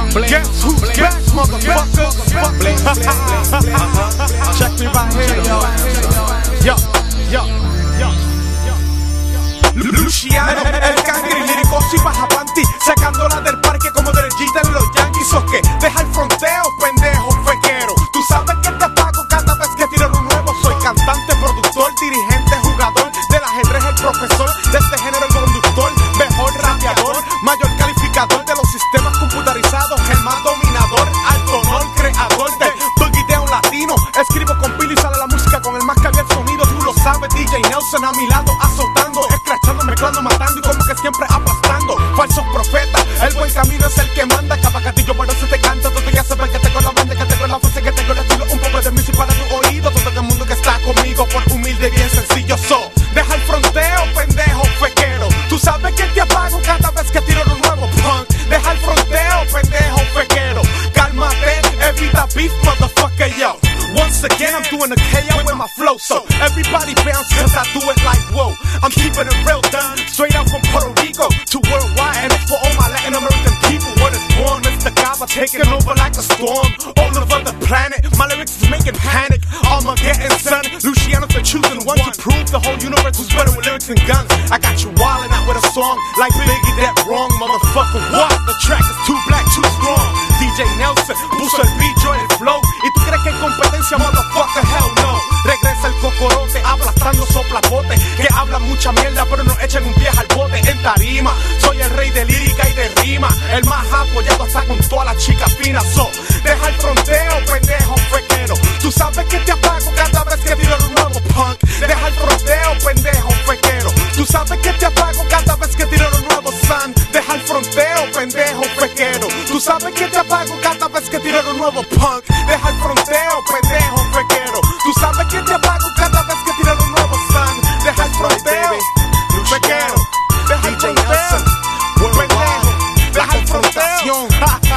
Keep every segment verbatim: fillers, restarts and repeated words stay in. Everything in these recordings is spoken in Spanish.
Guess who's back, motherfucker? Check me right here, yo. Yo, yo, yo. Luciano, el cangre lírico, si baja panty, sacándola del parque como derechita en los Yankees. O que deja el fronteo, pendejo, fequero. Tú sabes que te apago cada vez que tiro un nuevo. Soy cantante, productor, dirigente, jugador del ajedrez, el profesor de este género, el conductor, mejor rapeador, mayor calificador de los sistemas computarizados, el más dominador, alto honor, creador del boogie down latino. Escribo con pilo y sale la música con el más que había el sonido. Tú lo sabes, D J Nelson a mi lado azotando, escrachando, mezclando, matando y como que siempre aplastando. Falsos profetas, el buen camino es el que manda. Capacatillo, pero se te canta. Tú ya sabes que tengo la banda, que tengo la fuerza, que tengo el estilo. Un poco de música para tu oído. Todo el mundo que está conmigo, por humilde y bien sencillo so. Deja el fronteo, pendejo, fequero. Tú sabes que te apago cada vez que tiro un nuevo punk. Deja el fronteo, pendejo, fequero. Cálmate, evita beef, motherfucker, yo. Once again, I'm doing a K O with my flow, so everybody bounce cause I do it like whoa. I'm keeping it real done, straight out from Puerto Rico to worldwide, and it's for all my Latin American people. What is born, Mister Gaba taking over like a storm all over the planet. My lyrics is making panic, Armageddon, son. Luciano's the choosing one to prove the whole universe who's better with lyrics and guns. I got you wildin' out with a song like Biggie, that wrong, motherfucker. What? The track is too black, too strong. D J Nelson puso el beat, yo el flow. ¿Y tú crees que hay competencia, motherfucker? Hell no. Regresa el cocorote, aplastando soplapote, que habla mucha mierda, pero no echan un pie al bote en tarima. Soy el rey de lírica y de rima, el más apoyado hasta con todas las chicas finas. So, deja el fronteo, pendejo, fequero. Tú sabes que te apago cada vez que tiro un nuevo punk. Deja el fronteo, pendejo, fequero. Tú sabes que te apago cada vez que tiro un nuevo son. Deja el fronteo, pendejo, fequero. Tú sabes que te apago cada vez que tiro un nuevo punk. Deja el fronteo, pendejo, fequero. Tú sabes que te apago cada vez que tiro un nuevo son. Deja el fronteo, fequero. Deja el fronteo, pendejo. Deja el fronteo.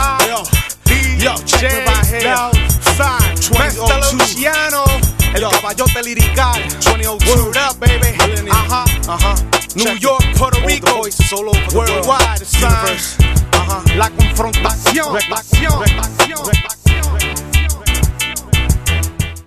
Yo, check it out. Mister Luciano, el caballote lirical. Word up, baby. Ajá, ajá. New York, Puerto Rico, worldwide, son. La confrontación, la confrontación.